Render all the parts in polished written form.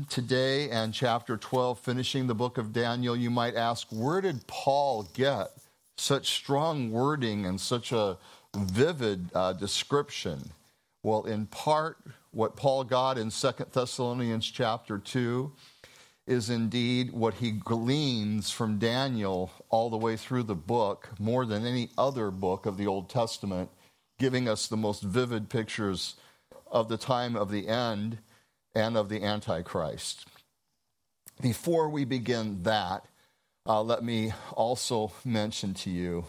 today and chapter 12, finishing the book of Daniel, you might ask, where did Paul get such strong wording and such a vivid description? Well, in part, what Paul got in 2 Thessalonians chapter 2 is indeed what he gleans from Daniel all the way through the book, more than any other book of the Old Testament, giving us the most vivid pictures of the time of the end and of the Antichrist. Before we begin that, let me also mention to you,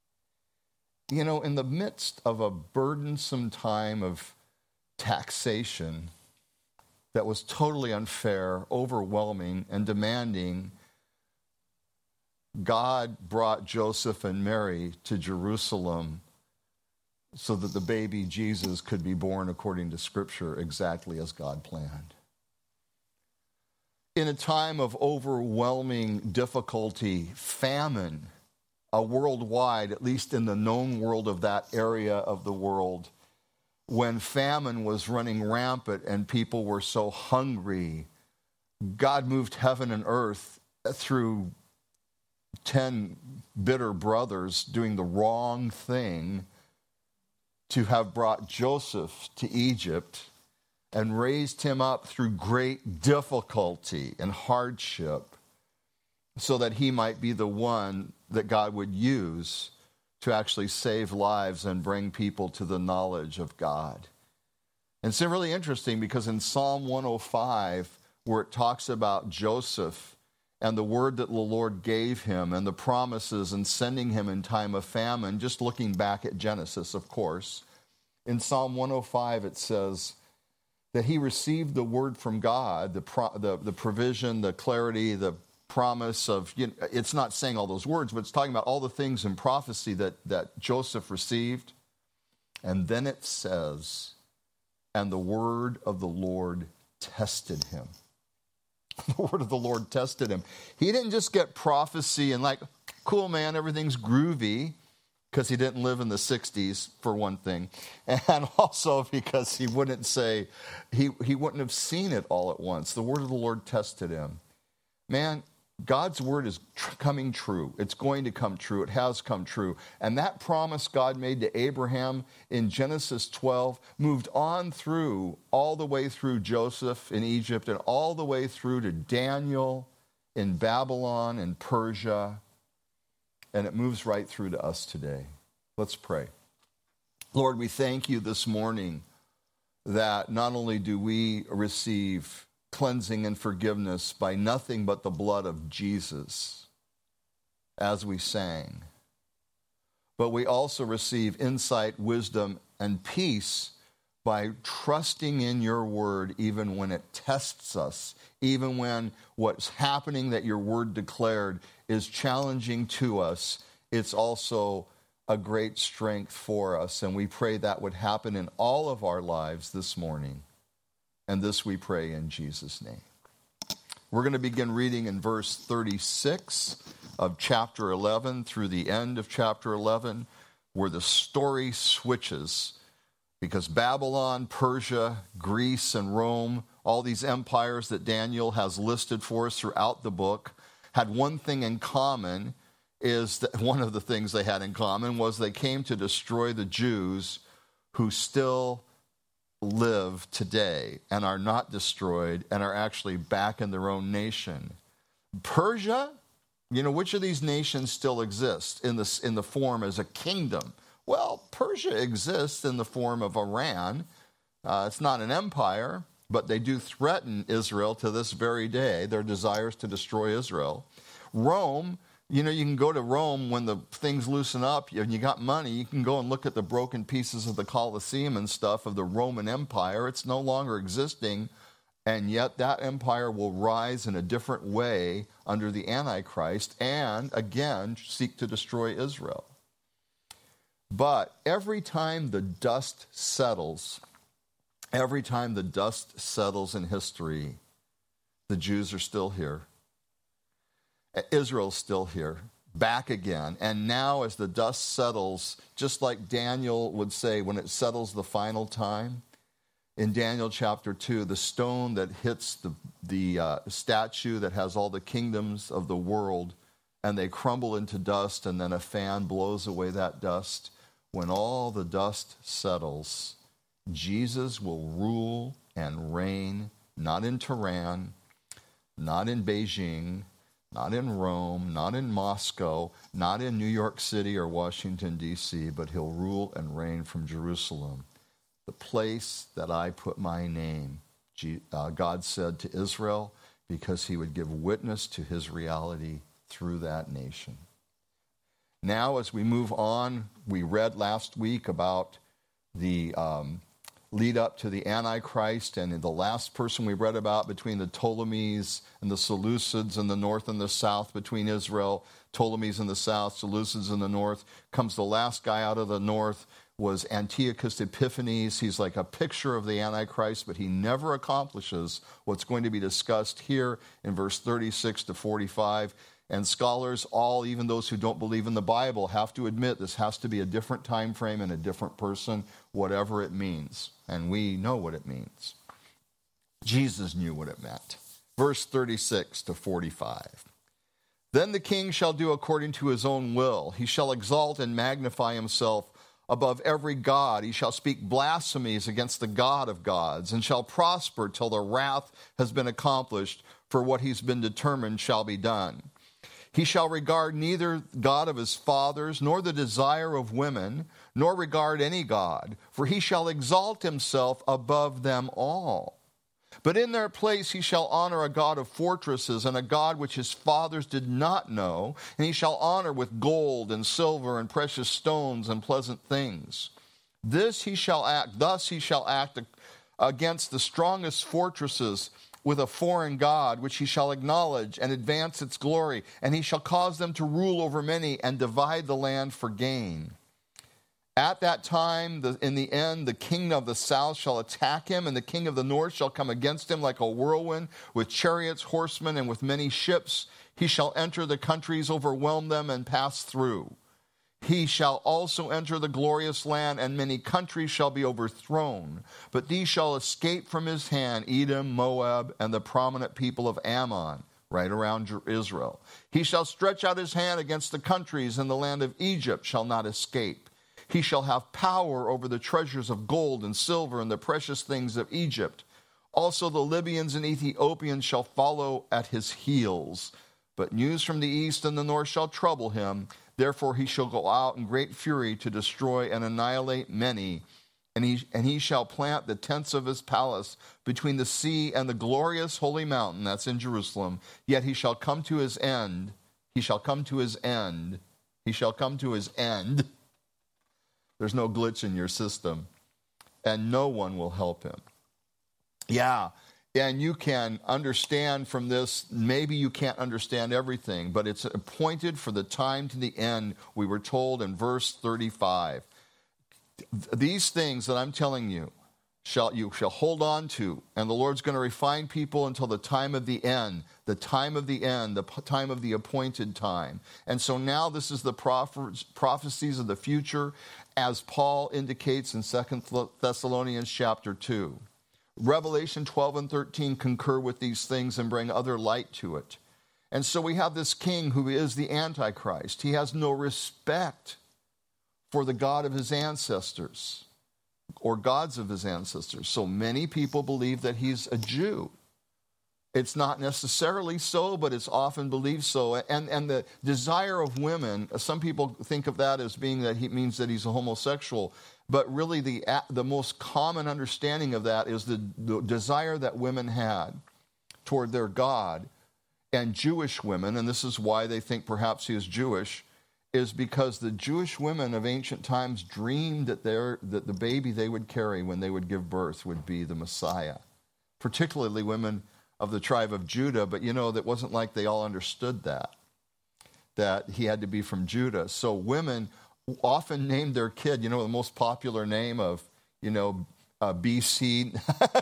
in the midst of a burdensome time of taxation that was totally unfair, overwhelming, and demanding, God brought Joseph and Mary to Jerusalem so that the baby Jesus could be born according to Scripture exactly as God planned. In a time of overwhelming difficulty, famine, worldwide, at least in the known world of that area of the world, when famine was running rampant and people were so hungry, God moved heaven and earth through 10 bitter brothers doing the wrong thing to have brought Joseph to Egypt and raised him up through great difficulty and hardship so that he might be the one that God would use to actually save lives and bring people to the knowledge of God. And it's really interesting because in Psalm 105, where it talks about Joseph and the word that the Lord gave him and the promises and sending him in time of famine, just looking back at Genesis, of course, in Psalm 105 it says that he received the word from God, the provision, the clarity, the promise of, it's not saying all those words, but it's talking about all the things in prophecy that Joseph received. And then it says, and the word of the Lord tested him. The word of the Lord tested him. He didn't just get prophecy and like, cool, man, everything's groovy, because he didn't live in the 60s, for one thing. And also because he wouldn't say, he wouldn't have seen it all at once. The word of the Lord tested him. Man, God's word is coming true. It's going to come true. It has come true. And that promise God made to Abraham in Genesis 12 moved on through, all the way through Joseph in Egypt and all the way through to Daniel in Babylon and Persia. And it moves right through to us today. Let's pray. Lord, we thank you this morning that not only do we receive cleansing and forgiveness by nothing but the blood of Jesus, as we sang, but we also receive insight, wisdom, and peace by trusting in your word even when it tests us, even when what's happening that your word declared is challenging to us. It's also a great strength for us, and we pray that would happen in all of our lives this morning. And this we pray in Jesus' name. We're going to begin reading in verse 36 of chapter 11 through the end of chapter 11, where the story switches. Because Babylon, Persia, Greece, and Rome, all these empires that Daniel has listed for us throughout the book, had one thing in common, is that one of the things they had in common was they came to destroy the Jews who still live today and are not destroyed and are actually back in their own nation. Persia, which of these nations still exists in the form as a kingdom? Well, Persia exists in the form of Iran. It's not an empire, but they do threaten Israel to this very day, their desires to destroy Israel. Rome, you can go to Rome when the things loosen up and you got money. You can go and look at the broken pieces of the Colosseum and stuff of the Roman Empire. It's no longer existing, and yet that empire will rise in a different way under the Antichrist and, again, seek to destroy Israel. But every time the dust settles in history, the Jews are still here. Israel's still here, back again. And now as the dust settles, just like Daniel would say, when it settles the final time, in Daniel chapter 2, the stone that hits the statue that has all the kingdoms of the world, and they crumble into dust, and then a fan blows away that dust. When all the dust settles, Jesus will rule and reign, not in Tehran, not in Beijing, not in Rome, not in Moscow, not in New York City or Washington, D.C., but he'll rule and reign from Jerusalem, the place that I put my name, God said to Israel, because he would give witness to his reality through that nation. Now, as we move on, we read last week about the lead up to the Antichrist, and the last person we read about between the Ptolemies and the Seleucids in the north and the south, between Israel, Ptolemies in the south, Seleucids in the north, comes the last guy out of the north, was Antiochus Epiphanes. He's like a picture of the Antichrist, but he never accomplishes what's going to be discussed here in verse 36 to 45. And scholars, all, even those who don't believe in the Bible, have to admit this has to be a different time frame and a different person, whatever it means. And we know what it means. Jesus knew what it meant. Verse 36 to 45. Then the king shall do according to his own will. He shall exalt and magnify himself above every god. He shall speak blasphemies against the God of gods, and shall prosper till the wrath has been accomplished, for what he's been determined shall be done. He shall regard neither God of his fathers, nor the desire of women, nor regard any god, for he shall exalt himself above them all. But in their place he shall honor a god of fortresses, and a god which his fathers did not know, and he shall honor with gold and silver and precious stones and pleasant things. Thus he shall act against the strongest fortresses with a foreign god, which he shall acknowledge and advance its glory, and he shall cause them to rule over many and divide the land for gain. At that time, in the end, the king of the south shall attack him, and the king of the north shall come against him like a whirlwind, with chariots, horsemen, and with many ships. He shall enter the countries, overwhelm them, and pass through. He shall also enter the glorious land, and many countries shall be overthrown. But these shall escape from his hand, Edom, Moab, and the prominent people of Ammon, right around Israel. He shall stretch out his hand against the countries, and the land of Egypt shall not escape. He shall have power over the treasures of gold and silver and the precious things of Egypt. Also the Libyans and Ethiopians shall follow at his heels. But news from the east and the north shall trouble him. Therefore he shall go out in great fury to destroy and annihilate many. And he shall plant the tents of his palace between the sea and the glorious holy mountain, that's in Jerusalem. Yet he shall come to his end. He shall come to his end. He shall come to his end. There's no glitch in your system. And no one will help him. Yeah, and you can understand from this, maybe you can't understand everything, but it's appointed for the time to the end, we were told in verse 35. These things that I'm telling you shall hold on to, and the Lord's going to refine people until the time of the end, the time of the end, the time of the appointed time. And so now this is the prophecies of the future, as Paul indicates in 2 Thessalonians chapter 2. Revelation 12 and 13 concur with these things and bring other light to it. And so we have this king who is the Antichrist. He has no respect for the God of his ancestors or gods of his ancestors. So many people believe that he's a Jew. It's not necessarily so, but it's often believed so. And the desire of women, some people think of that as being that he means that he's a homosexual. But really the most common understanding of that is the desire that women had toward their God. And Jewish women, and this is why they think perhaps he is Jewish, is because the Jewish women of ancient times dreamed that the baby they would carry when they would give birth would be the Messiah. Particularly women of the tribe of Judah, but that wasn't like they all understood that he had to be from Judah. So women often named their kid, the most popular name of, BC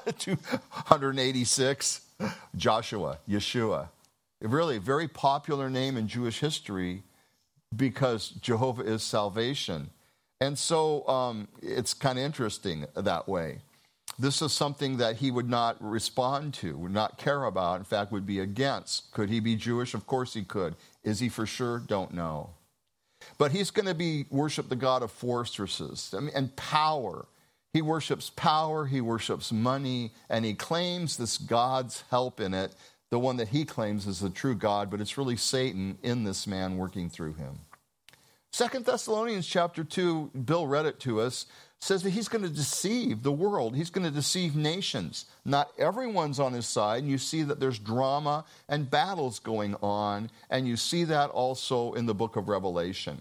286, Joshua, Yeshua. Really, a very popular name in Jewish history because Jehovah is salvation. And so it's kind of interesting that way. This is something that he would not respond to, would not care about, in fact, would be against. Could he be Jewish? Of course he could. Is he for sure? Don't know. But he's going to worship the God of fortresses and power. He worships power, he worships money, and he claims this God's help in it, the one that he claims is the true God, but it's really Satan in this man working through him. 2 Thessalonians chapter 2, Bill read it to us, says that he's going to deceive the world. He's going to deceive nations. Not everyone's on his side, and you see that there's drama and battles going on, and you see that also in the book of Revelation.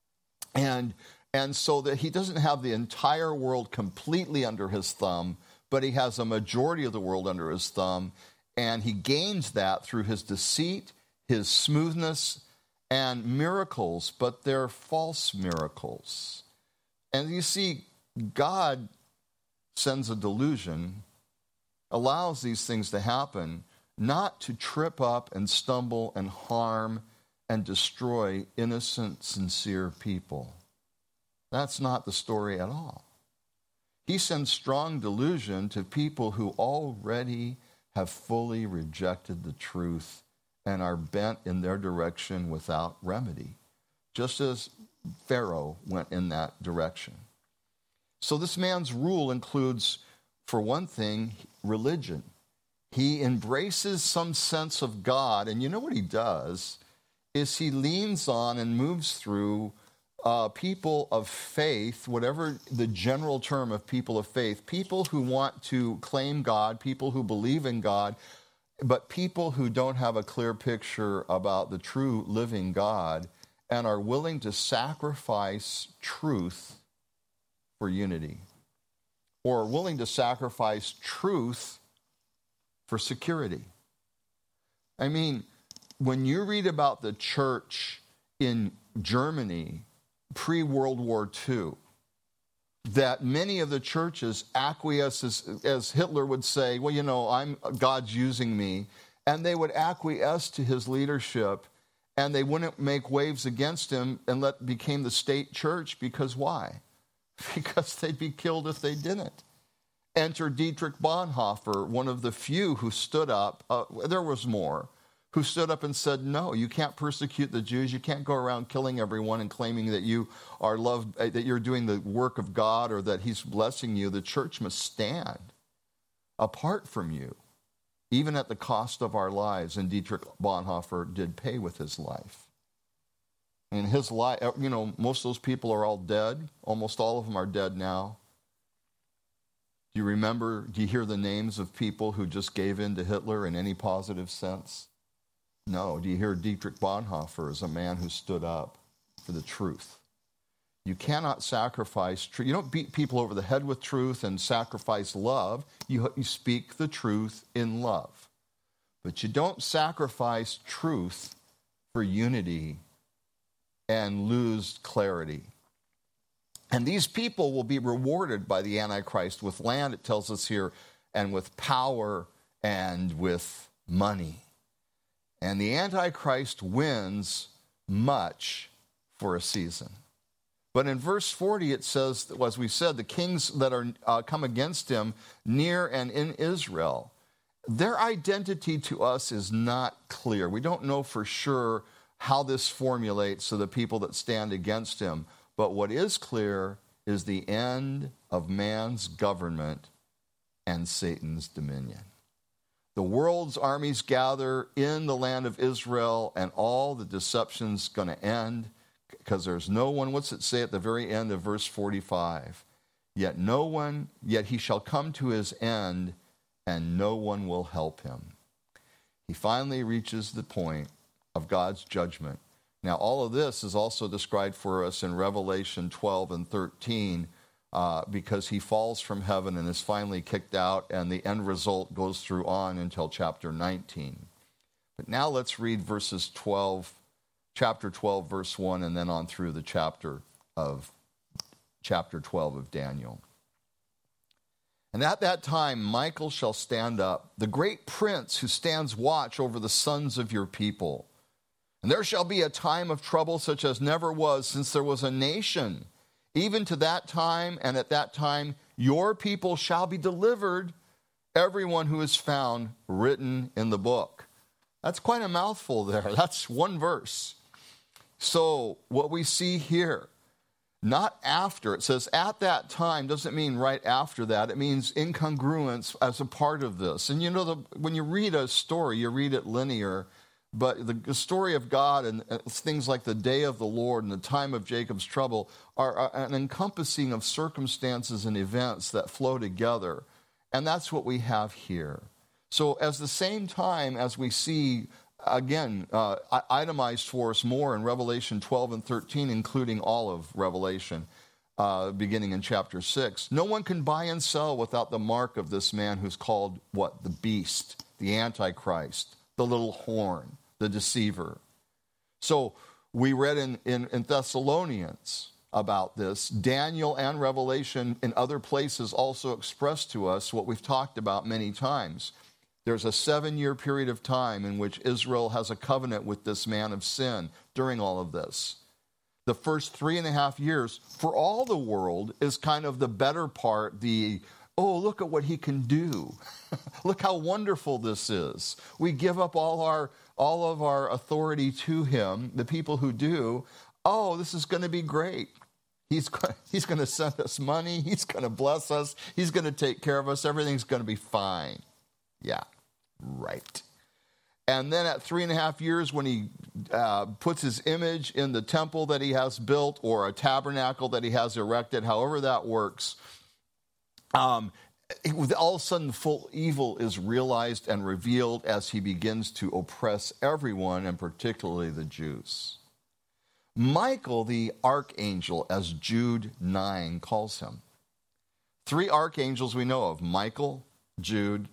And so that he doesn't have the entire world completely under his thumb, but he has a majority of the world under his thumb, and he gains that through his deceit, his smoothness, and miracles, but they're false miracles. And you see, God sends a delusion, allows these things to happen, not to trip up and stumble and harm and destroy innocent, sincere people. That's not the story at all. He sends strong delusion to people who already have fully rejected the truth and are bent in their direction without remedy, just as Pharaoh went in that direction. So this man's rule includes, for one thing, religion. He embraces some sense of God, and you know what he does is he leans on and moves through people of faith, whatever the general term of people of faith, people who want to claim God, people who believe in God, but people who don't have a clear picture about the true living God and are willing to sacrifice truth for unity, or willing to sacrifice truth for security. I mean, when you read about the church in Germany pre-World War II, that many of the churches acquiesce, as Hitler would say, well, you know, God's using me, and they would acquiesce to his leadership, and they wouldn't make waves against him and became the state church, because why? Because they'd be killed if they didn't. Enter Dietrich Bonhoeffer, one of the few who stood up, there was more, who stood up and said, no, you can't persecute the Jews. You can't go around killing everyone and claiming that you are loved, that you're doing the work of God or that he's blessing you. The church must stand apart from you, even at the cost of our lives. And Dietrich Bonhoeffer did pay with his life. And his life, you know, most of those people are all dead. Almost all of them are dead now. Do you hear the names of people who just gave in to Hitler in any positive sense? No. Do you hear Dietrich Bonhoeffer as a man who stood up for the truth? You cannot sacrifice truth. You don't beat people over the head with truth and sacrifice love. You speak the truth in love. But you don't sacrifice truth for unity and lose clarity. And these people will be rewarded by the Antichrist with land, it tells us here, and with power and with money. And the Antichrist wins much for a season. But in verse 40 it says, as we said, the kings that are come against him near and in Israel, their identity to us is not clear. We don't know for sure how this formulates to the people that stand against him. But what is clear is the end of man's government and Satan's dominion. The world's armies gather in the land of Israel, and all the deception's going to end, because there's no one. What's it say at the very end of verse 45? Yet he shall come to his end, and no one will help him. He finally reaches the point of God's judgment. Now, all of this is also described for us in Revelation 12 and 13, because he falls from heaven and is finally kicked out, and the end result goes through on until chapter 19. But now let's read chapter 12, verse 1, and then on through the chapter 12 of Daniel. And at that time, Michael shall stand up, the great prince who stands watch over the sons of your people. And there shall be a time of trouble such as never was since there was a nation Even to that time, and at that time, your people shall be delivered, everyone who is found written in the book. That's quite a mouthful there. That's one verse. So what we see here, not after, it says at that time, doesn't mean right after that. It means incongruence as a part of this. And you know, when you read a story, you read it linear, but the story of God and things like the day of the Lord and the time of Jacob's trouble are an encompassing of circumstances and events that flow together. And that's what we have here. So at the same time as we see, again, itemized for us more in Revelation 12 and 13, including all of Revelation, beginning in chapter 6, no one can buy and sell without the mark of this man who's called, what? The beast, the Antichrist, the little horn, the deceiver. So we read in Thessalonians about this. Daniel and Revelation in other places also express to us what we've talked about many times. There's a 7-year period of time in which Israel has a covenant with this man of sin during all of this. The first 3.5 years for all the world is kind of the better part, oh, look at what he can do. Look how wonderful this is. We give up all of our authority to him, the people who do. Oh, this is going to be great. He's going to send us money. He's going to bless us. He's going to take care of us. Everything's going to be fine. Yeah, right. And then at 3.5 years, when he puts his image in the temple that he has built or a tabernacle that he has erected, however that works, all of a sudden full evil is realized and revealed as he begins to oppress everyone, and particularly the Jews. Michael, the archangel, as Jude 9 calls him. 3 archangels we know of: Michael, Jude,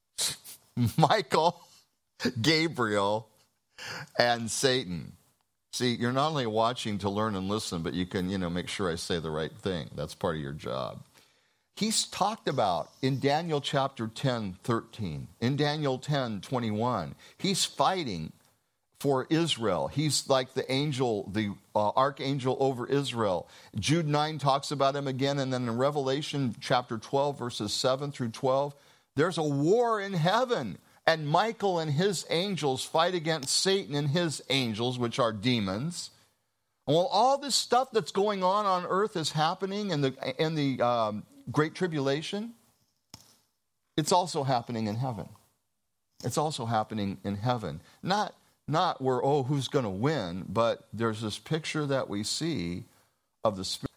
Michael, Gabriel, and Satan. See, you're not only watching to learn and listen, but you can, make sure I say the right thing. That's part of your job. He's talked about in Daniel chapter 10:13, in Daniel 10:21. He's fighting for Israel. He's like the angel, the archangel over Israel. Jude 9 talks about him again, and then in Revelation chapter 12, verses 7 through 12, there's a war in heaven, and Michael and his angels fight against Satan and his angels, which are demons. And while all this stuff that's going on earth is happening in the Great Tribulation, it's also happening in heaven. It's also happening in heaven. Not where, who's going to win, but there's this picture that we see of the Spirit.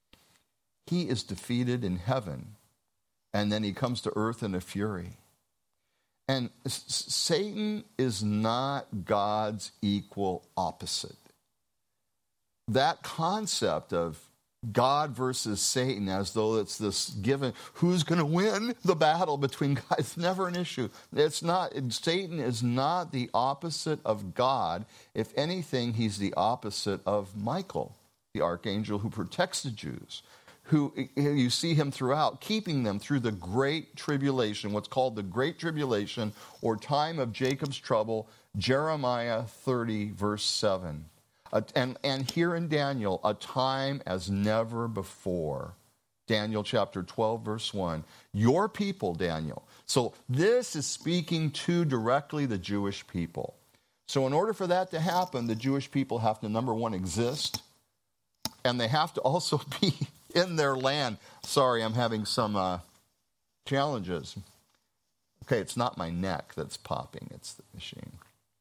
He is defeated in heaven, and then he comes to earth in a fury. And Satan is not God's equal opposite. That concept of God versus Satan, as though it's this given, who's going to win the battle between God? It's never an issue. It's not. Satan is not the opposite of God. If anything, he's the opposite of Michael, the archangel who protects the Jews, who you see him throughout, keeping them through the Great Tribulation, what's called the Great Tribulation, or time of Jacob's trouble, Jeremiah 30, verse 7. And here in Daniel, a time as never before. Daniel chapter 12, verse 1. Your people, Daniel. So this is speaking to directly the Jewish people. So in order for that to happen, the Jewish people have to, number one, exist, and they have to also be in their land. Sorry, I'm having some challenges. Okay, it's not my neck that's popping, it's the machine.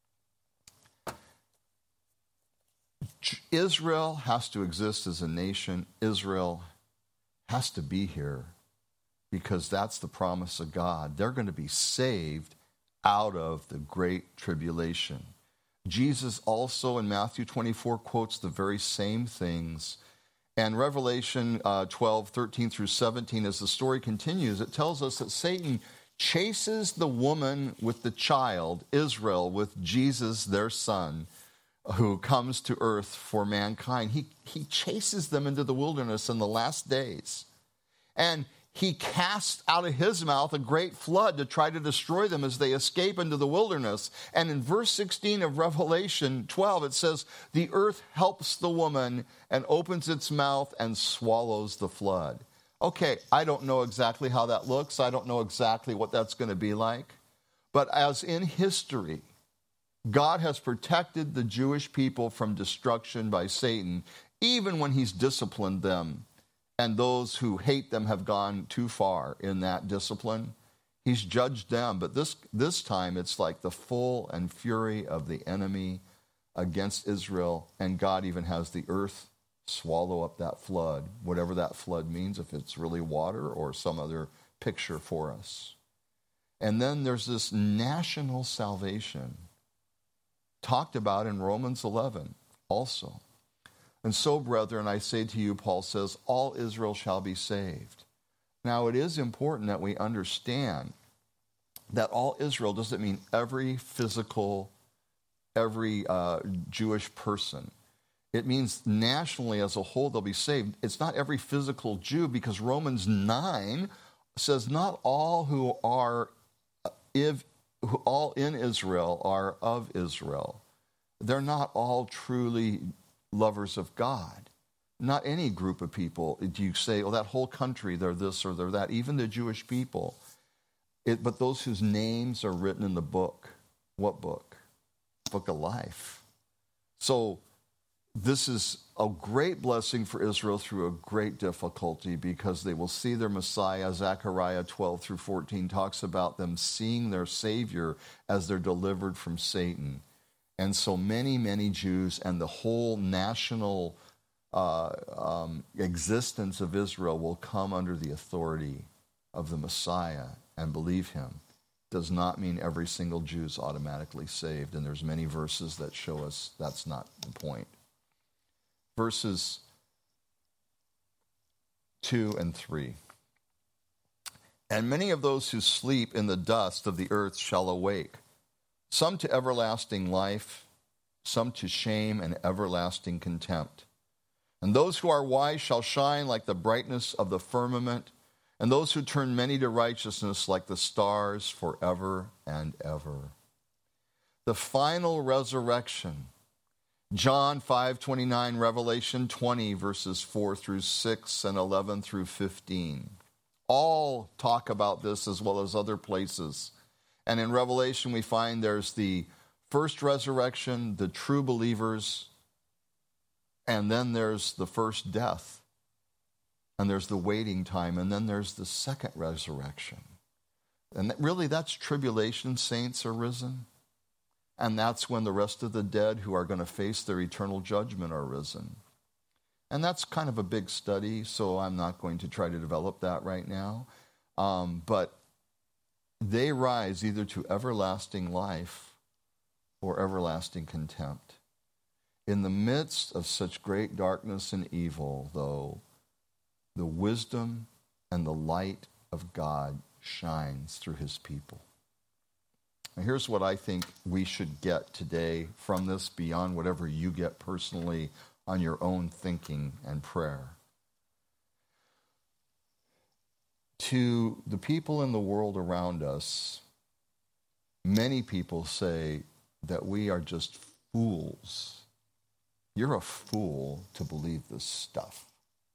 Israel has to exist as a nation. Israel has to be here because that's the promise of God. They're going to be saved out of the Great Tribulation. Jesus also in Matthew 24 quotes the very same things. And Revelation 12, 13 through 17, as the story continues, it tells us that Satan chases the woman with the child, Israel, with Jesus, their son, who comes to earth for mankind. He chases them into the wilderness in the last days. And he casts out of his mouth a great flood to try to destroy them as they escape into the wilderness. And in verse 16 of Revelation 12, it says, the earth helps the woman and opens its mouth and swallows the flood. Okay, I don't know exactly how that looks. I don't know exactly what that's going to be like. But as in history, God has protected the Jewish people from destruction by Satan, even when he's disciplined them. And those who hate them have gone too far in that discipline. He's judged them, but this time it's like the full and fury of the enemy against Israel, and God even has the earth swallow up that flood, whatever that flood means, if it's really water or some other picture for us. And then there's this national salvation talked about in Romans 11 also. And so, brethren, I say to you, Paul says, all Israel shall be saved. Now, it is important that we understand that all Israel doesn't mean every Jewish person. It means nationally as a whole they'll be saved. It's not every physical Jew, because Romans 9 says not all who are all in Israel are of Israel. They're not all truly lovers of God. Not any group of people do you say, oh, that whole country, they're this or they're that. Even the Jewish people. But those whose names are written in the book. What book? Book of life. So this is a great blessing for Israel through a great difficulty, because they will see their Messiah. Zechariah 12 through 14 talks about them seeing their Savior as they're delivered from Satan. And so many, many Jews and the whole national existence of Israel will come under the authority of the Messiah and believe him. Does not mean every single Jew is automatically saved. And there's many verses that show us that's not the point. Verses 2 and 3. And many of those who sleep in the dust of the earth shall awake, some to everlasting life, some to shame and everlasting contempt. And those who are wise shall shine like the brightness of the firmament, and those who turn many to righteousness like the stars forever and ever. The final resurrection. John 5:29, Revelation 20, verses 4 through 6 and 11 through 15. All talk about this as well as other places. And in Revelation, we find there's the first resurrection, the true believers, and then there's the first death, and there's the waiting time, and then there's the second resurrection. And really, that's tribulation saints are risen. And that's when the rest of the dead who are going to face their eternal judgment are risen. And that's kind of a big study, so I'm not going to try to develop that right now. But they rise either to everlasting life or everlasting contempt. In the midst of such great darkness and evil, though, the wisdom and the light of God shines through his people. Now, here's what I think we should get today from this, beyond whatever you get personally on your own thinking and prayer. To the people in the world around us, many people say that we are just fools. You're a fool to believe this stuff.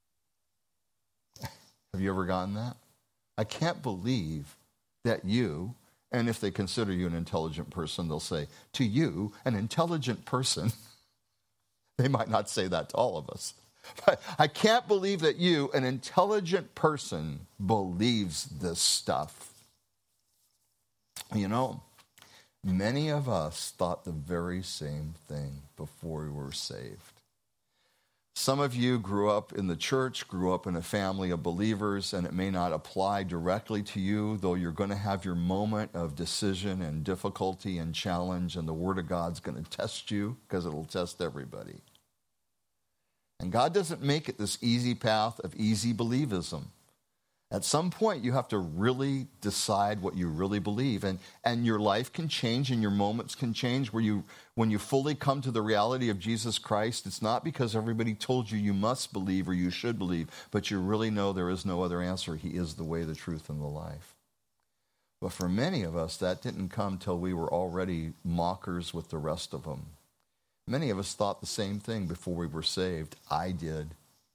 Have you ever gotten that? I can't believe that you, and if they consider you an intelligent person, they'll say, to you, an intelligent person. They might not say that to all of us. But I can't believe that you, an intelligent person, believes this stuff. You know, many of us thought the very same thing before we were saved. Some of you grew up in the church, grew up in a family of believers, and it may not apply directly to you, though you're going to have your moment of decision and difficulty and challenge, and the Word of God's going to test you, because it'll test everybody. And God doesn't make it this easy path of easy believism. At some point, you have to really decide what you really believe. And your life can change and your moments can change when you fully come to the reality of Jesus Christ. It's not because everybody told you must believe or you should believe, but you really know there is no other answer. He is the way, the truth, and the life. But for many of us, that didn't come till we were already mockers with the rest of them. Many of us thought the same thing before we were saved. I did.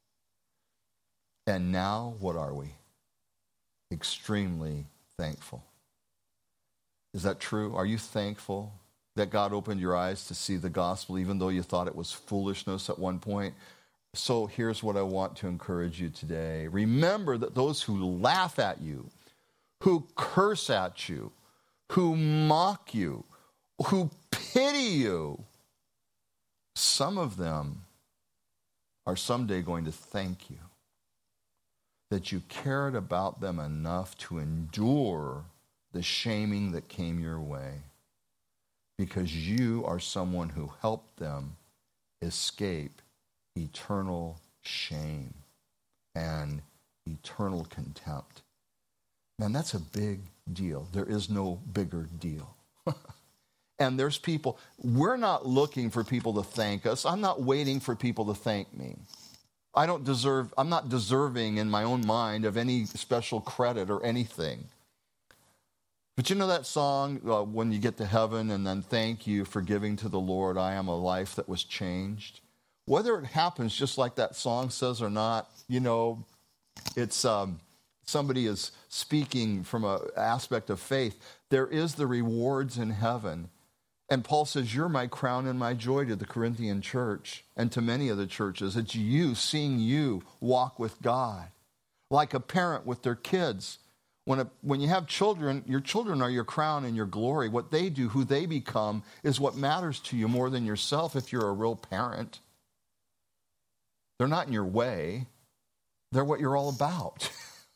And now, what are we? Extremely thankful. Is that true? Are you thankful that God opened your eyes to see the gospel, even though you thought it was foolishness at one point? So here's what I want to encourage you today. Remember that those who laugh at you, who curse at you, who mock you, who pity you, some of them are someday going to thank you that you cared about them enough to endure the shaming that came your way, because you are someone who helped them escape eternal shame and eternal contempt. Man, that's a big deal. There is no bigger deal. And there's people, we're not looking for people to thank us. I'm not waiting for people to thank me. I'm not deserving in my own mind of any special credit or anything. But you know that song, when you get to heaven and then thank you for giving to the Lord, I am a life that was changed. Whether it happens just like that song says or not, it's somebody is speaking from an aspect of faith. There is the rewards in heaven. And Paul says, you're my crown and my joy to the Corinthian church and to many other churches. It's you, seeing you walk with God, like a parent with their kids. When you have children, your children are your crown and your glory. What they do, who they become, is what matters to you more than yourself if you're a real parent. They're not in your way. They're what you're all about.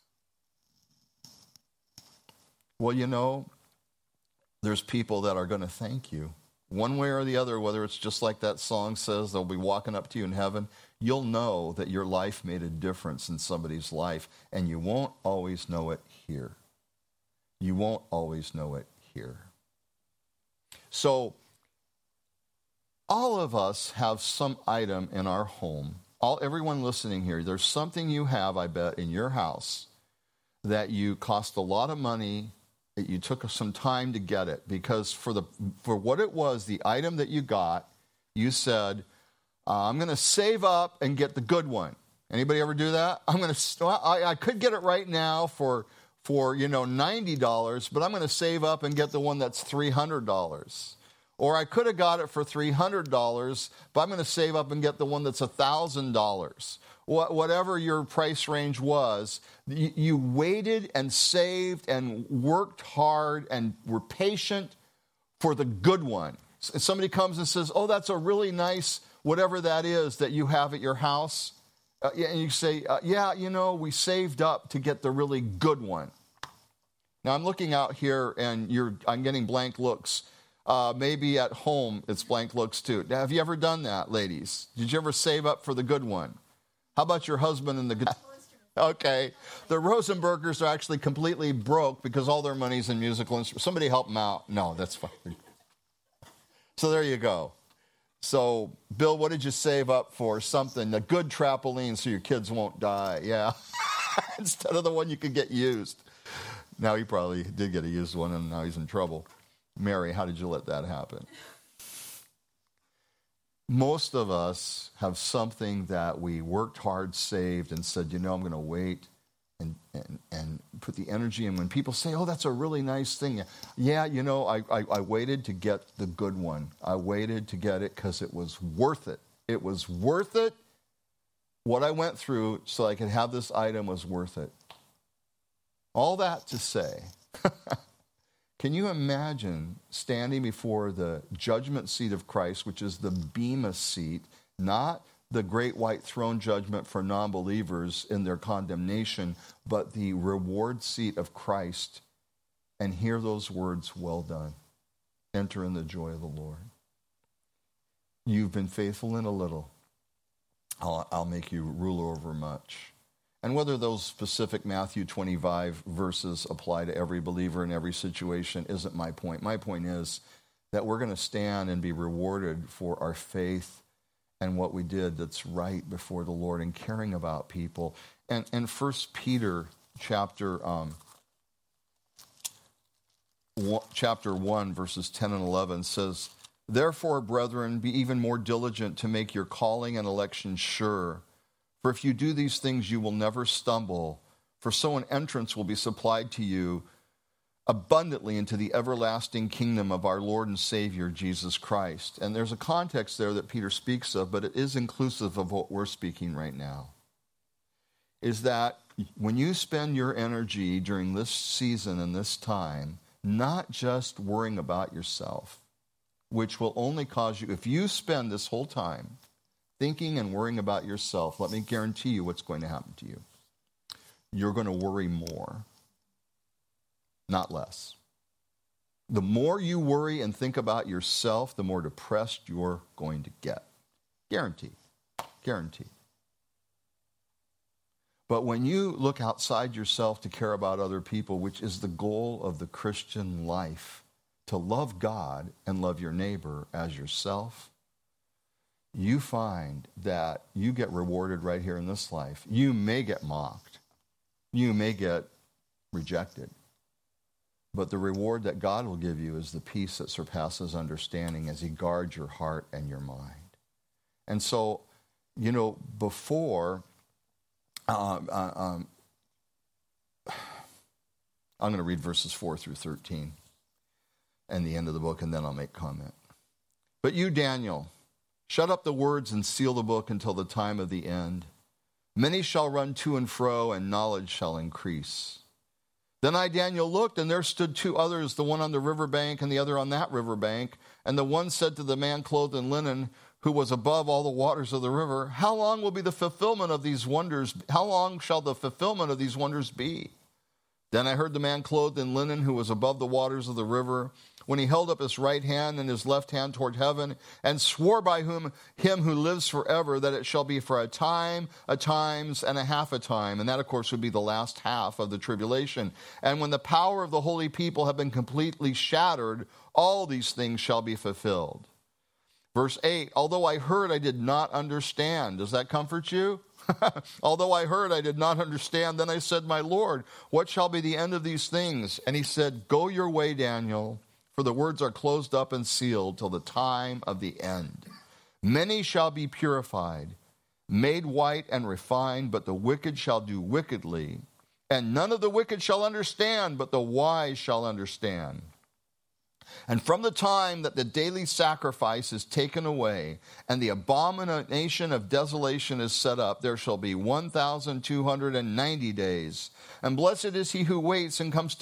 Well, there's people that are going to thank you. One way or the other, whether it's just like that song says, they'll be walking up to you in heaven, you'll know that your life made a difference in somebody's life, and you won't always know it here. You won't always know it here. So, all of us have some item in our home. Everyone listening here, there's something you have, I bet, in your house that you cost a lot of money. You took some time to get it, because for what it was, the item that you got, you said, I'm going to save up and get the good one. Anybody ever do that? I could get it right now for $90, but I'm going to save up and get the one that's $300. Or I could have got it for $300, but I'm going to save up and get the one that's $1,000. Whatever your price range was, you waited and saved and worked hard and were patient for the good one. Somebody comes and says, oh, that's a really nice whatever that is that you have at your house. And you say, we saved up to get the really good one. Now, I'm looking out here and I'm getting blank looks. Maybe at home it's blank looks too. Now, have you ever done that, ladies? Did you ever save up for the good one? How about your husband and the good? Okay. The Rosenbergers are actually completely broke because all their money's in musical instruments. Somebody help them out. No, that's fine. So there you go. So, Bill, what did you save up for? Something, a good trampoline so your kids won't die. Yeah. Instead of the one you could get used. Now he probably did get a used one and now he's in trouble. Mary, how did you let that happen? Most of us have something that we worked hard, saved, and said, I'm going to wait and put the energy in. When people say, oh, that's a really nice thing. Yeah, I waited to get the good one. I waited to get it because it was worth it. It was worth it. What I went through so I could have this item was worth it. All that to say, can you imagine standing before the judgment seat of Christ, which is the Bema seat, not the great white throne judgment for non-believers in their condemnation, but the reward seat of Christ, and hear those words, well done, enter in the joy of the Lord. You've been faithful in a little, I'll make you ruler over much. And whether those specific Matthew 25 verses apply to every believer in every situation isn't my point. My point is that we're going to stand and be rewarded for our faith and what we did that's right before the Lord and caring about people. And 1 Peter chapter 1, verses 10 and 11 says, "Therefore, brethren, be even more diligent to make your calling and election sure. For if you do these things, you will never stumble. For so an entrance will be supplied to you abundantly into the everlasting kingdom of our Lord and Savior, Jesus Christ." And there's a context there that Peter speaks of, but it is inclusive of what we're speaking right now. Is that when you spend your energy during this season and this time, not just worrying about yourself, which will only cause you, if you spend this whole time thinking and worrying about yourself, let me guarantee you what's going to happen to you. You're going to worry more, not less. The more you worry and think about yourself, the more depressed you're going to get. Guaranteed. Guaranteed. But when you look outside yourself to care about other people, which is the goal of the Christian life, to love God and love your neighbor as yourself, you find that you get rewarded right here in this life. You may get mocked. You may get rejected. But the reward that God will give you is the peace that surpasses understanding as he guards your heart and your mind. And so, before, I'm going to read verses 4 through 13 and the end of the book, and then I'll make comment. "But you, Daniel, shut up the words and seal the book until the time of the end. Many shall run to and fro, and knowledge shall increase. Then I, Daniel, looked, and there stood two others, the one on the river bank and the other on that river bank. And the one said to the man clothed in linen, who was above all the waters of the river, 'How long will be the fulfillment of these wonders? How long shall the fulfillment of these wonders be?' Then I heard the man clothed in linen, who was above the waters of the river, when he held up his right hand and his left hand toward heaven, and swore by him who lives forever, that it shall be for a time, a times, and a half a time." And that, of course, would be the last half of the tribulation. "And when the power of the holy people have been completely shattered, all these things shall be fulfilled." Verse 8, "Although I heard, I did not understand." Does that comfort you? "Although I heard, I did not understand. Then I said, 'My Lord, what shall be the end of these things?' And he said, 'Go your way, Daniel, for the words are closed up and sealed till the time of the end. Many shall be purified, made white and refined, but the wicked shall do wickedly. And none of the wicked shall understand, but the wise shall understand. And from the time that the daily sacrifice is taken away, and the abomination of desolation is set up, there shall be 1,290 days. And blessed is he who waits and comes to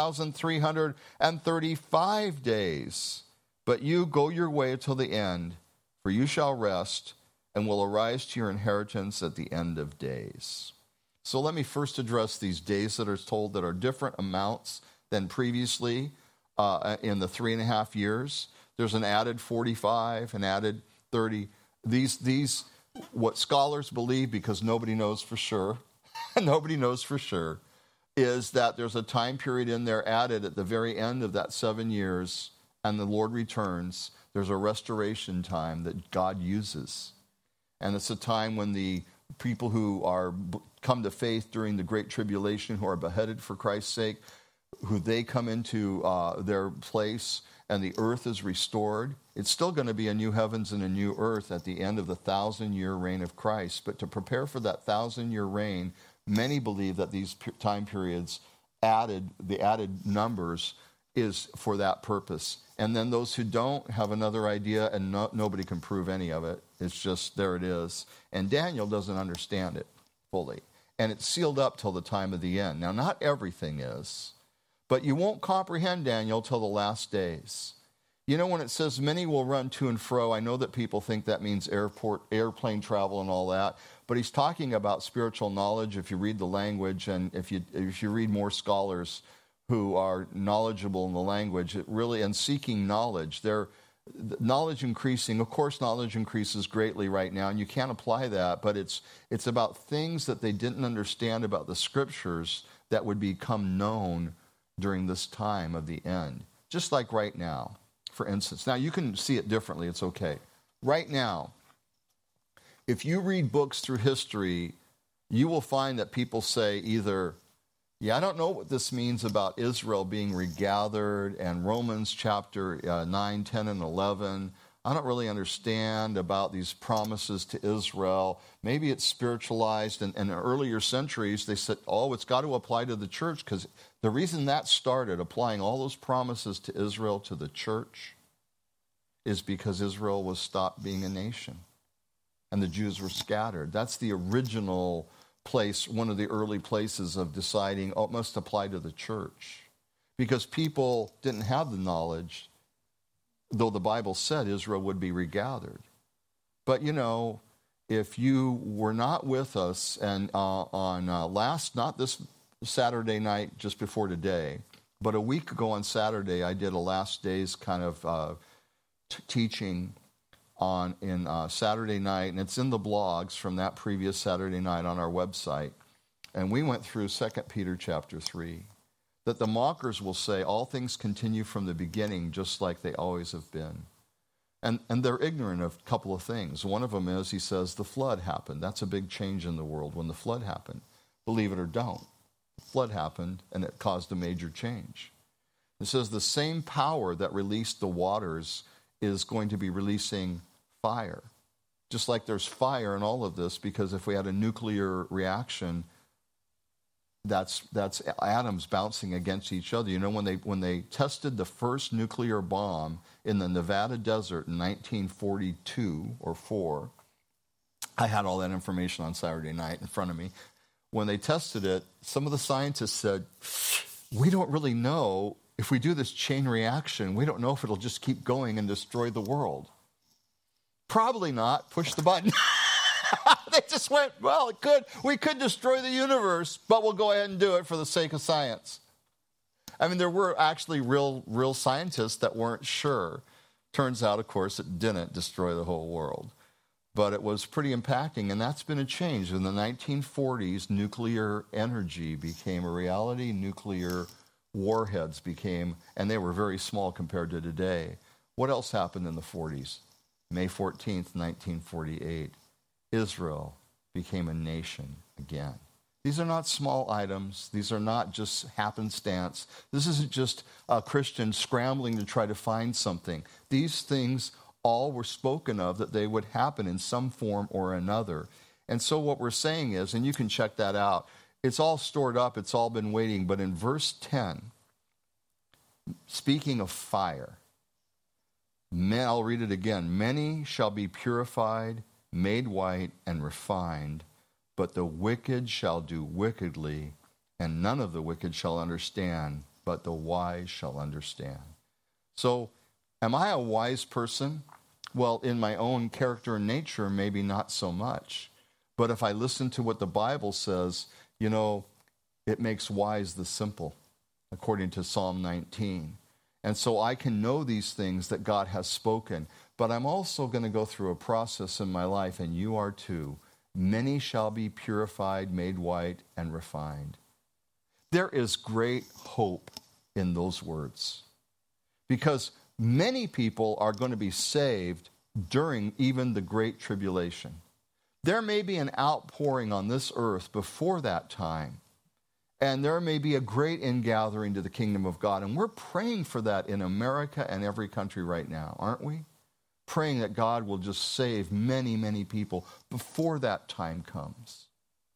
1,335 days. But you go your way till the end, for you shall rest, and will arise to your inheritance at the end of days." So let me first address these days that are told that are different amounts than previously. In the 3.5 years, there's an added 45, an added 30. These, what scholars believe, because nobody knows for sure, is that there's a time period in there added at the very end of that 7 years, and the Lord returns. There's a restoration time that God uses. And it's a time when the people who are come to faith during the Great Tribulation, who are beheaded for Christ's sake, who they come into their place, and the earth is restored. It's still going to be a new heavens and a new earth at the end of the 1,000-year reign of Christ. But to prepare for that 1,000-year reign, many believe that these time periods the added numbers is for that purpose. And then those who don't have another idea, and nobody can prove any of it. It's just, there it is. And Daniel doesn't understand it fully. And it's sealed up till the time of the end. Now, not everything is. But you won't comprehend Daniel till the last days. You know, when it says many will run to and fro, I know that people think that means airplane travel and all that, but he's talking about spiritual knowledge if you read the language, and if you read more scholars who are knowledgeable in the language, it really, and seeking knowledge, knowledge increasing. Of course, knowledge increases greatly right now, and you can't apply that, but it's about things that they didn't understand about the Scriptures that would become known during this time of the end. Just like right now, for instance. Now, you can see it differently. It's okay. Right now, if you read books through history, you will find that people say either, yeah, I don't know what this means about Israel being regathered and Romans chapter 9, 10, and 11. I don't really understand about these promises to Israel. Maybe it's spiritualized. And in earlier centuries, they said, oh, it's got to apply to the church, because the reason that started, applying all those promises to Israel to the church, is because Israel was stopped being a nation and the Jews were scattered. That's the original place, one of the early places of deciding, oh, it must apply to the church. Because people didn't have the knowledge, though the Bible said Israel would be regathered. But, if you were not with us, and not this Saturday night just before today, but a week ago on Saturday, I did a last days kind of teaching in Saturday night, and it's in the blogs from that previous Saturday night on our website. And we went through 2 Peter chapter 3, that the mockers will say, all things continue from the beginning just like they always have been. And they're ignorant of a couple of things. One of them is, he says, the flood happened. That's a big change in the world when the flood happened. Believe it or don't, the flood happened, and it caused a major change. It says the same power that released the waters is going to be releasing fire. Just like there's fire in all of this, because if we had a nuclear reaction, that's atoms bouncing against each other. When they tested the first nuclear bomb in the Nevada desert in 1942 or 4, I had all that information on Saturday night in front of me. When they tested it, some of the scientists said, we don't really know. If we do this chain reaction, we don't know if it'll just keep going and destroy the world. Probably not. Push the button. They just went, well, it could. We could destroy the universe, but we'll go ahead and do it for the sake of science. I mean, there were actually real scientists that weren't sure. Turns out, of course, it didn't destroy the whole world. But it was pretty impacting, and that's been a change. In the 1940s, nuclear energy became a reality. Nuclear warheads became, and they were very small compared to today. What else happened in the 40s? May 14th, 1948, Israel became a nation again. These are not small items. These are not just happenstance. This isn't just a Christian scrambling to try to find something. These things all were spoken of that they would happen in some form or another. And so what we're saying is, and you can check that out, it's all stored up, it's all been waiting. But in verse 10, speaking of fire, I'll read it again. Many shall be purified, made white, and refined, but the wicked shall do wickedly, and none of the wicked shall understand, but the wise shall understand. So, am I a wise person? Well, in my own character and nature, maybe not so much. But if I listen to what the Bible says, it makes wise the simple, according to Psalm 19. And so I can know these things that God has spoken. But I'm also going to go through a process in my life, and you are too. Many shall be purified, made white, and refined. There is great hope in those words, because many people are going to be saved during even the Great Tribulation. There may be an outpouring on this earth before that time, and there may be a great ingathering to the kingdom of God. And we're praying for that in America and every country right now, aren't we? Praying that God will just save many, many people before that time comes.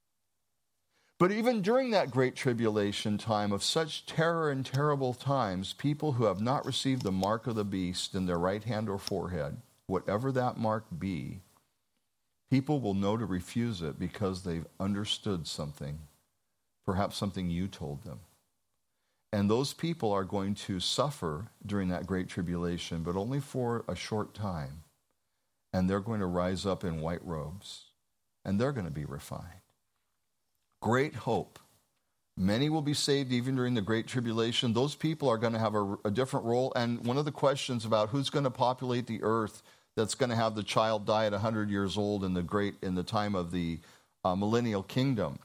But even during that great tribulation time of such terror and terrible times, people who have not received the mark of the beast in their right hand or forehead, whatever that mark be, people will know to refuse it because they've understood something, perhaps something you told them. And those people are going to suffer during that great tribulation, but only for a short time. And they're going to rise up in white robes, and they're going to be refined. Great hope. Many will be saved even during the Great Tribulation. Those people are going to have a different role. And one of the questions about who's going to populate the earth that's going to have the child die at 100 years old in the time of the millennial kingdom.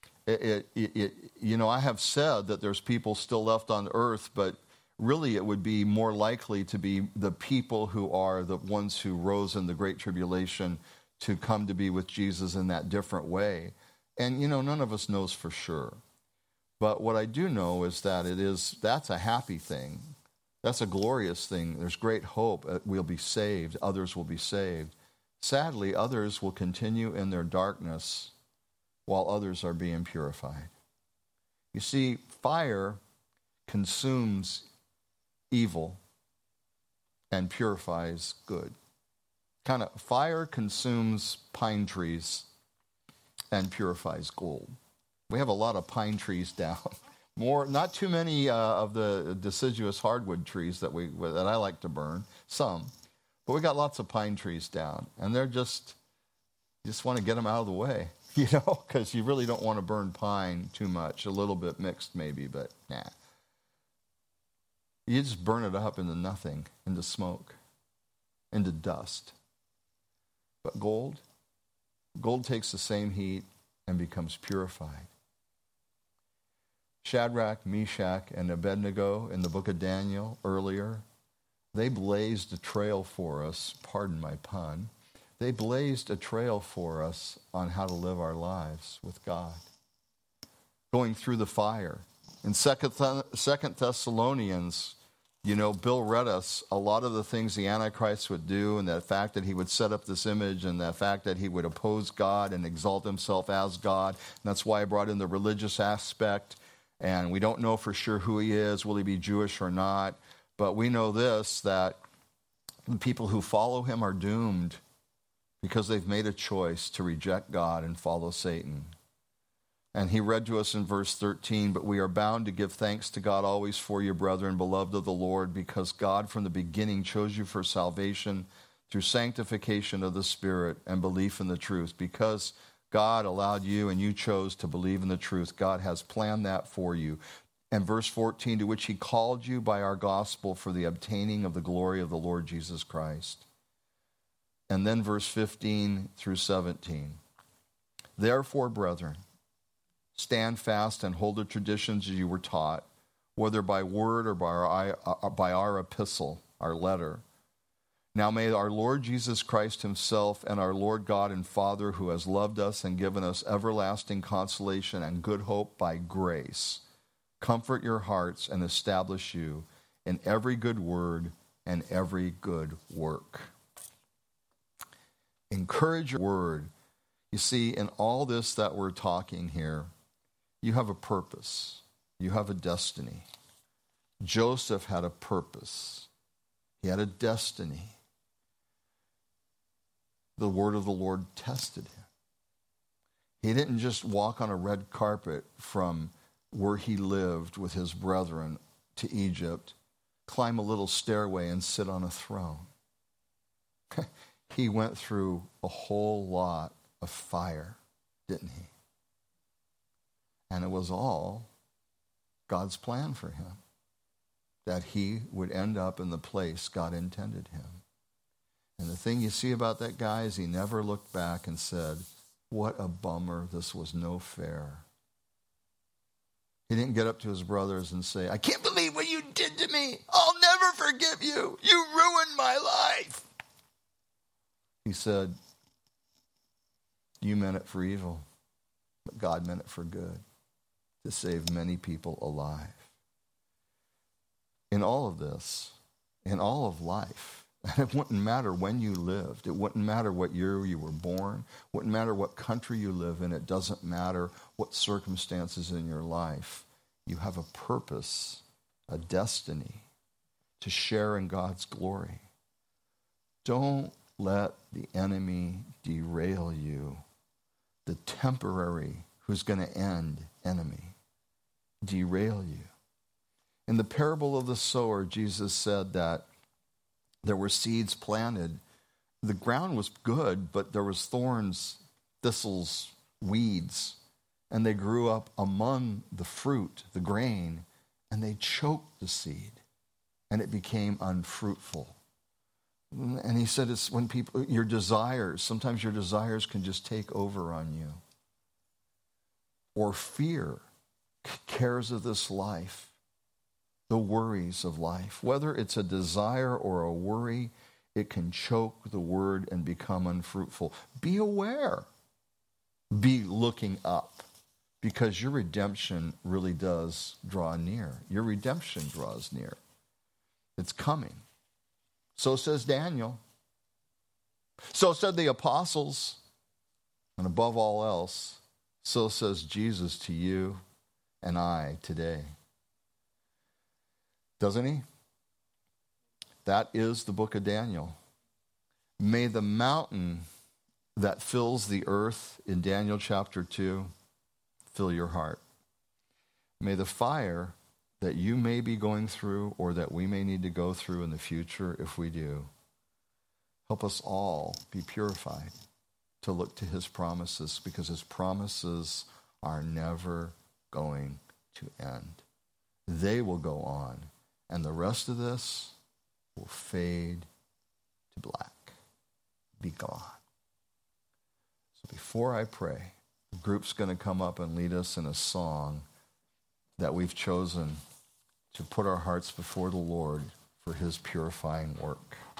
I have said that there's people still left on earth, but really it would be more likely to be the people who are the ones who rose in the Great Tribulation to come to be with Jesus in that different way. And, none of us knows for sure. But what I do know is that that's a happy thing. That's a glorious thing. There's great hope. We'll be saved. Others will be saved. Sadly, others will continue in their darkness while others are being purified. You see, fire consumes evil and purifies good. Fire consumes pine trees and purifies gold. We have a lot of pine trees down. Not too many of the deciduous hardwood trees that I like to burn. Some, but we got lots of pine trees down, and they're just want to get them out of the way, because you really don't want to burn pine too much. A little bit mixed maybe, but nah. You just burn it up into nothing, into smoke, into dust. But gold takes the same heat and becomes purified. Shadrach, Meshach, and Abednego in the book of Daniel earlier, they blazed a trail for us, pardon my pun, they blazed a trail for us on how to live our lives with God. Going through the fire. In 2 Thessalonians, Bill read us a lot of the things the Antichrist would do, and the fact that he would set up this image, and the fact that he would oppose God and exalt himself as God. And that's why I brought in the religious aspect. And we don't know for sure who he is. Will he be Jewish or not? But we know this, that the people who follow him are doomed because they've made a choice to reject God and follow Satan. And he read to us in verse 13, "But we are bound to give thanks to God always for you, brethren, beloved of the Lord, because God from the beginning chose you for salvation through sanctification of the Spirit and belief in the truth." Because God allowed you and you chose to believe in the truth, God has planned that for you. And verse 14, "To which he called you by our gospel for the obtaining of the glory of the Lord Jesus Christ." And then verse 15 through 17, "Therefore, brethren, stand fast and hold the traditions as you were taught, whether by word or by our epistle, our letter. Now may our Lord Jesus Christ himself and our Lord God and Father, who has loved us and given us everlasting consolation and good hope by grace, comfort your hearts and establish you in every good word and every good work." Encourage your word. You see, in all this that we're talking here, you have a purpose. You have a destiny. Joseph had a purpose. He had a destiny. The word of the Lord tested him. He didn't just walk on a red carpet from where he lived with his brethren to Egypt, climb a little stairway and sit on a throne. He went through a whole lot of fire, didn't he? And it was all God's plan for him, that he would end up in the place God intended him. And the thing you see about that guy is he never looked back and said, "What a bummer, this was no fair." He didn't get up to his brothers and say, "I can't believe what you did to me. I'll never forgive you. You ruined my life." He said, "You meant it for evil, but God meant it for good, to save many people alive." In all of this, in all of life, and it wouldn't matter when you lived. It wouldn't matter what year you were born. It wouldn't matter what country you live in. It doesn't matter what circumstances in your life. You have a purpose, a destiny to share in God's glory. Don't let the enemy derail you. The temporary, who's going to end enemy, derail you. In the parable of the sower, Jesus said that there were seeds planted. The ground was good, but there was thorns, thistles, weeds, and they grew up among the fruit, the grain, and they choked the seed, and it became unfruitful. And he said it's when people, your desires, sometimes your desires can just take over on you. Or fear, cares of this life, the worries of life. Whether it's a desire or a worry, it can choke the word and become unfruitful. Be aware. Be looking up, because your redemption really does draw near. Your redemption draws near. It's coming. So says Daniel. So said the apostles. And above all else, so says Jesus to you and I today. Doesn't he? That is the book of Daniel. May the mountain that fills the earth in Daniel chapter 2 fill your heart. May the fire that you may be going through, or that we may need to go through in the future, if we do, help us all be purified to look to his promises, because his promises are never going to end. They will go on, and the rest of this will fade to black, be gone. So before I pray, the group's going to come up and lead us in a song that we've chosen to put our hearts before the Lord for his purifying work.